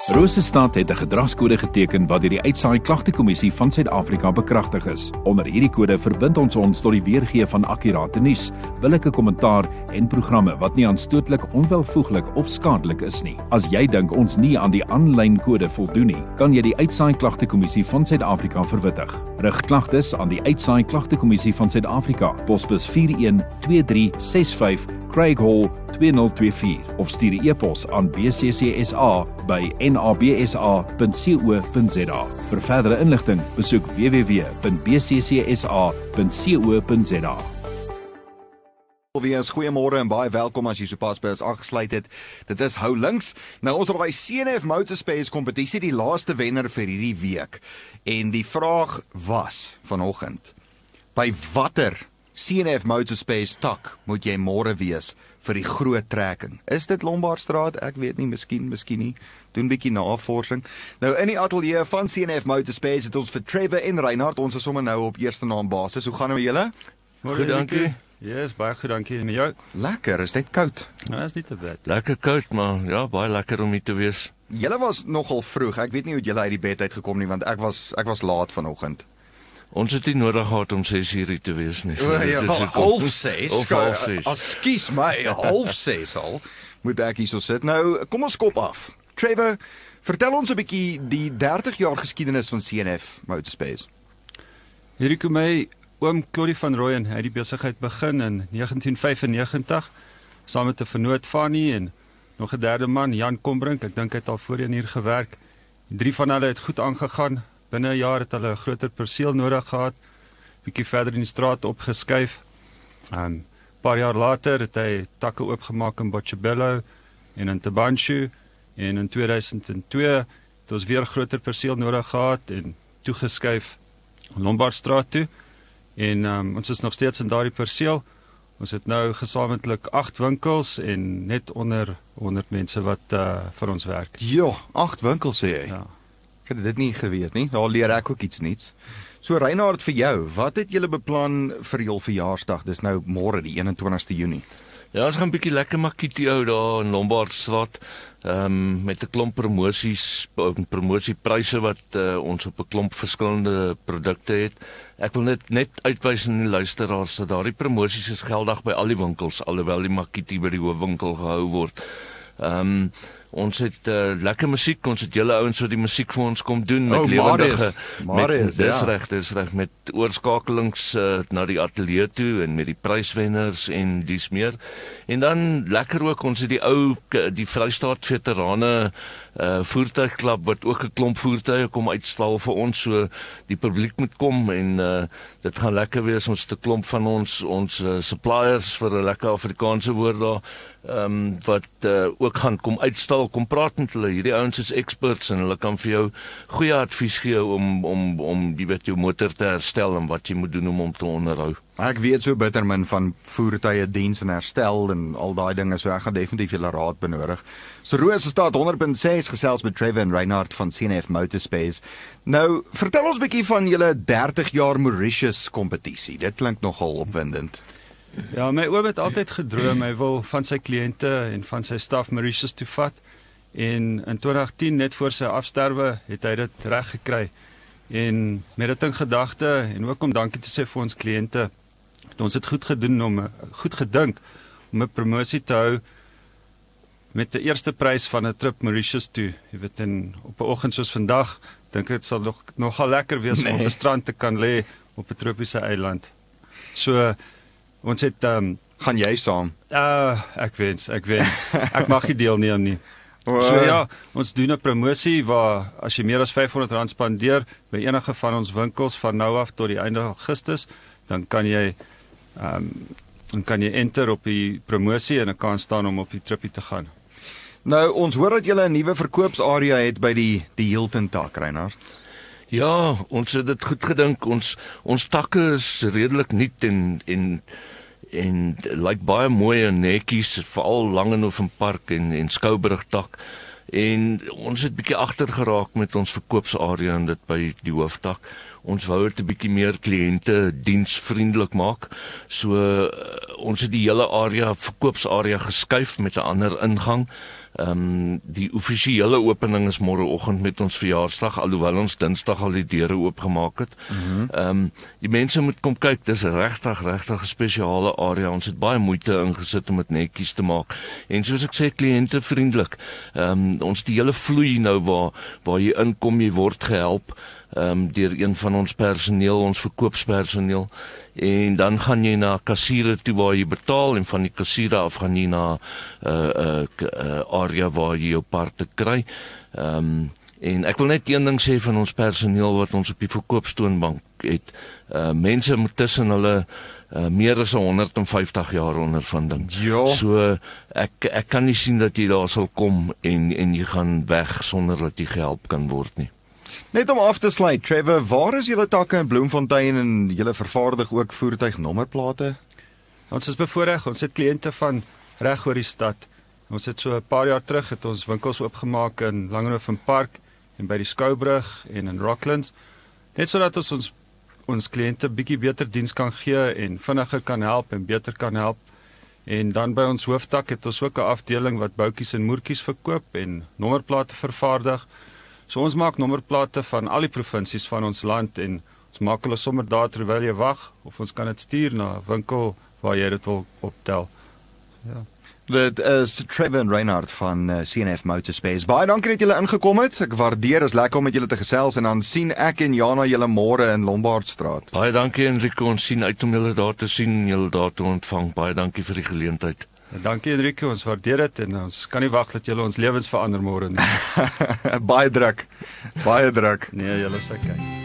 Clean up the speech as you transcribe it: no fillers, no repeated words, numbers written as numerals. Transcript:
Rosestad het 'n gedragskode geteken wat deur die Uitsaai Klagtekommissie van Suid-Afrika bekragtig is. Onder hierdie kode verbind ons tot die weergee van akkurate nuus, billike kommentaar en programme wat nie aanstootlik, onwelvoeglik of skadelik is nie. As jy dink ons nie aan die aanlyn kode voldoen nie, kan jy die Uitsaai Klagtekommissie van Suid-Afrika verwittig. Rig klagtes aan die Uitsaai Klagtekommissie van Suid-Afrika, posbus 412365 Craig Hall 2024 of stuur 'n e-pos aan bccsa@nabsa.co.za. Vir verdere inligting, besoek www.bccsa.co.za. Goeiemôre en baie welkom as jy sopas by ons aangesluit het. Dit is Hou Links. Nou ons het by CNF Motorspace kompetisie die laaste wenner vir hierdie week. En die vraag was vanoggend: by watter CNF Motorspace tak moet jy môre wees vir die groot trekking? Is dit Lombardstraat? Ek weet nie, miskien nie. Doen bietjie navorsing. Nou in die ateljee van CNF Motorspace het ons vir Trevor en Reinhard, ons is sommer nou op eerste naam basis. Hoe gaan dit met julle? Goed, dankie. Yes, baie goed, dankie. En jou? Lekker, is dit koud? Nou, is nie te bad. Lekker koud, maar ja, baie lekker om hier te wees. Julle was nogal vroeg. Ek weet nie hoe julle uit die bed uitgekom nie, want ek was laat vanoggend. Ons het nie nodig gehad om 6:00 te wees nie. So, ja, dit is ook- 5:30. Of 5:30. Ekskuus my, 5:30 al. Moet ek hier so sit. Nou, kom ons kop af. Trevor, vertel ons 'n bietjie die 30 jaar geskiedenis van CNF Motorspace. Hierdie kom my oom Claudie van Rooyen, hy het die besigheid begin in 1995 saam met 'n vernoot Fanny en nog 'n derde man, Jan Kombrink. Ek dink hy het al voorheen hier gewerk. 3 van hulle het goed aangegaan. Binne 'n jaar het hulle 'n groter perseel nodig gehad, bietjie verder in die straat opgeskuif. 'n Paar jaar later het hy takke oopgemaak in Botshabelo en in Tabanshu, en in 2002 het ons weer groter perseel nodig gehad en toegeskuif Lombardstraat toe. En ons is nog steeds in daardie perseel. Ons het nou gesamentlik 8 winkels en net onder 100 mense wat vir ons werk. Ja, 8 winkels sê jy. Ja. Ek het dit nie geweet nie. Daar leer ek ook iets nuuts. So Reinhard, vir jou, wat het julle beplan vir jul verjaarsdag? Dis nou môre die 21ste Junie. Ja, ons gaan 'n bietjie lekker makkie hou daar in Lombardstraat, met 'n klomp promosiepryse wat ons op 'n klomp verskillende produkte het. Ek wil net uitwys aan die luisteraars dat daardie promosies is geldig by al die winkels, alhoewel die makkie by die hoofwinkel gehou word. Ons het lekker musiek, ons het julle ouens wat die musiek vir ons kom doen met lewendige, dis reg, met oorskakelings na die ateljee toe en met die pryswenners en dies meer. En dan lekker ook, ons het die Vrystaat Veterane voertuigklub wat ook 'n klomp voertuie kom uitstal vir ons, so die publiek moet kom en dit gaan lekker wees. Ons het 'n klomp van ons suppliers vir 'n lekker Afrikaanse woord daar, wat ook gaan kom uitstal, kom praat met hulle. Hierdie ouens is experts en hulle kan vir jou goeie advies gee om jy weet jou motor te herstel en wat jy moet doen om hom te onderhou. Ek weet so bitter min van voertuie diens en herstel en al daai dinge, so ek gaan definitief julle raad benodig. So Rosestad 100.6 gesels met Trevor en Reinhard van CNF Motorspace. Nou, vertel ons 'n bietjie van julle 30 jaar Mauritius kompetisie. Dit klink nogal opwindend. Ja, my oom het altyd gedroom, hy wil van sy kliënte en van sy staf Mauritius toe vat. En in 2010, net voor sy afsterwe, het hy dit reg gekry. En met dit in gedagte en ook om dankie te sê vir ons kliënte, het ons het goed gedink om 'n promosie te hou met die eerste prys van 'n trip Mauritius toe. Jy weet, en op 'n oggend soos vandag, dink ek dit sal nogal lekker wees om op 'n strand te kan lê op 'n tropiese eiland. So ons het gaan jy saam? Ek wens. Ek mag nie deelneem nie. So ja, ons doen 'n promosie waar as jy meer as R500 spandeer by enige van ons winkels van nou af tot die einde Augustus, dan kan jy enter op die promosie en 'n kans staan om op die tripie te gaan. Nou, ons hoor dat julle 'n nuwe verkoopsarea het by die Hilton tak, Reinhard. Ja, ons het dit goed gedink. Ons takke is redelik nuut en lyk baie mooi en netjies, veral Langehoven Park en Skoubrug tak. En ons het bietjie agter geraak met ons verkoopsarea en dit by die hooftak. Ons wou dit 'n bietjie meer kliënte diensvriendelik maak. So ons het die hele area, verkoopsarea geskuif met 'n ander ingang. Die offisiële opening is môreoggend met ons verjaarsdag, alhoewel ons Dinsdag al die deure oopgemaak het. Die mense moet kom kyk, dis regtig 'n spesiale area. Ons het baie moeite ingesit om dit netjies te maak. En soos ek sê, kliëntevriendelik. Ons die hele vloei nou waar jy inkom, jy word gehelp deur een van ons personeel, ons verkoopspersoneel, en dan gaan jy na kassiere toe waar jy betaal, en van die kassiere af gaan jy na area waar jy jou parte kry. En ek wil net een ding sê van ons personeel wat ons op die verkoopstoonbank het. Mense moet tussen hulle meer as 150 jaar ondervinding. Ja. So ek kan nie sien dat jy daar sal kom en jy gaan weg sonder dat jy gehelp kan word nie. Net om af te sluit, Trevor, waar is julle takke in Bloemfontein en julle vervaardig ook voertuignommerplate? Ons is bevoorreg, ons het kliënte van reg oor die stad. Ons het so 'n paar jaar terug het ons winkels oopgemaak in Langehoven Park en by die Skoubrug en in Rocklands, net sodat ons kliënte bietjie beter diens kan gee en vinniger kan help en beter kan help. En dan by ons hooftak het ons ook 'n afdeling wat boutjies en moertjies verkoop en nommerplate vervaardig. So ons maak nommerplate van al die provinsies van ons land en ons maak hulle sommer daar terwyl jy wag, of ons kan dit stuur na 'n winkel waar jy dit wil optel. Ja. Dit is Trevor en Reinhard van CNF Motorspace. Baie dankie dat julle ingekom het. Ek waardeer, is lekker om met julle te gesels, en dan sien ek en Jana julle môre in Lombardstraat. Baie dankie Enrico, ons sien uit om julle daar te sien en julle daar te ontvang. Baie dankie vir die geleentheid. Dankie Enrico, ons waardeer dit en ons kan nie wag dat julle ons lewens verander môre nie. Baie druk. Baie druk. Nee, julle sê kyk.